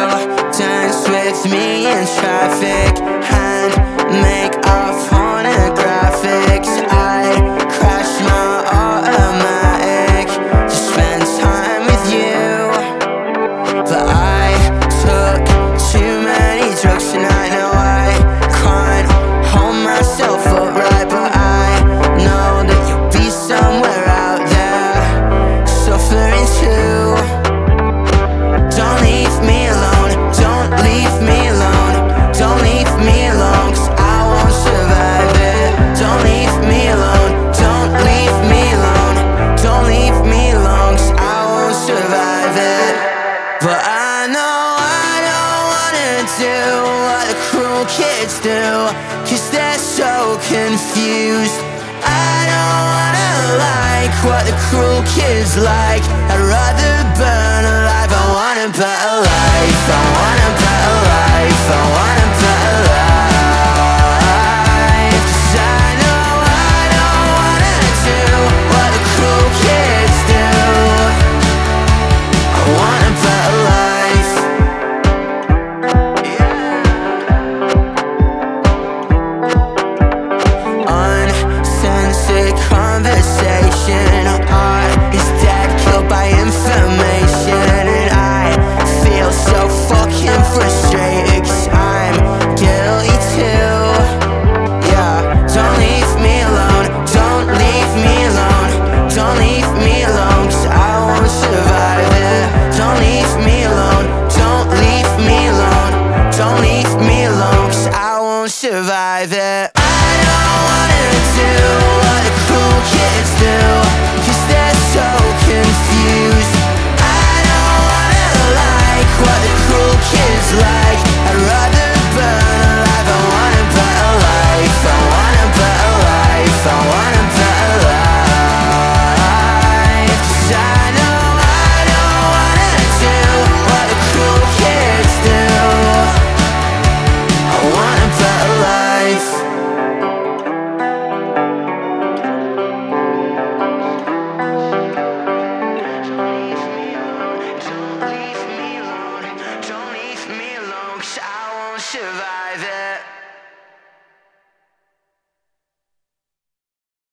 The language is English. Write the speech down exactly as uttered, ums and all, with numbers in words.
dance with me in traffic and make our pornographics. I'd crash my automatic to spend time with you, but I took too many drugs and I know I can't hold myself upright, but I know that you'll be somewhere out there suffering too. Don't leave me alone, don't leave me alone, don't leave me alone, cause I won't survive it. Don't leave me alone, don't leave me alone, don't leave me alone, cause I won't survive it. But I know I don't wanna do what the cruel kids do, cause they're so confused. I don't wanna like what the cruel kids like. I'd rather burn alive, I want a better life. I